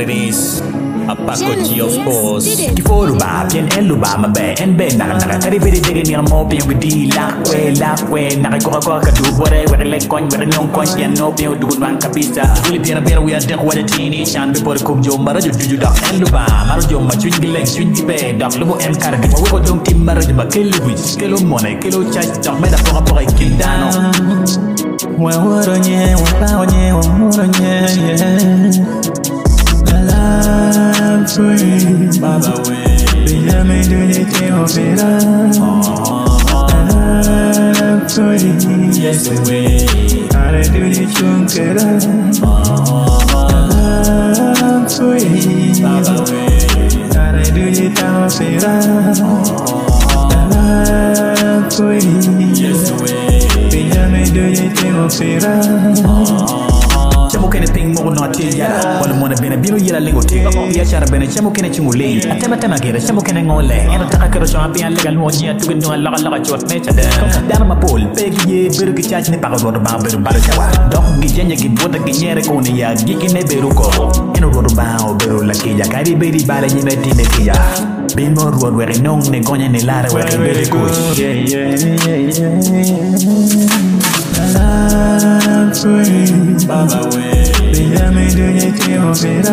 it is. Apaco G of course. Kiforuba, bien eluba, my bad, and ben, naka, very digging your mopium with D, lack way, Naka do whatever, like coin, where no coin, and no pio do one capita. Will be a better way at what a teenage and before the Kubjo Marajo do you dog eluba, Marajo, my swing legs, swing the bed, dog, lobo and carriage, what don't team marriage, but kill which, kilo money, kilo charge, dog, made a boy, kill down. Well, what on ye, what on ye, I'm free, Baba way. Be a man do the thing of it. I'm free, yes way. I do the chunk it. I'm free, Baba way. I do the town of it. I'm free, yes way. Be a man do the thing of it. Chamo kene ping mo no tia wala mona bena bino yela lengo te ya chara bena chamo kene chingule atema tema gere chamo kene ngole eno taka kero champion legal mo nya tu no la chot me chade dana ma pol pegi ye beru ki chach ne pa do ba beru ba chawa dok gi jenya gi boda gi nyere ko ne ya gi ki ne beru ko eno do ba o beru la ki ya kari beri bala ni me tine ki ya bin mo ro we non ne gonya ne lara we beri ko I'm free, Baba way. Be a man do the thing of it.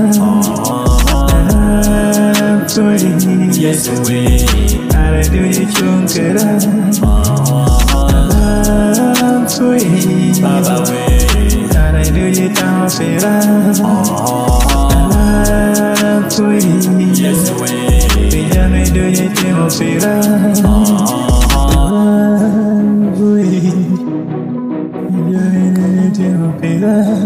I'm free, yes way. I do the chunk it. I'm free, Baba way. I do the town of it. I'm free, yes way. Be a man do the thing of it. I'm free.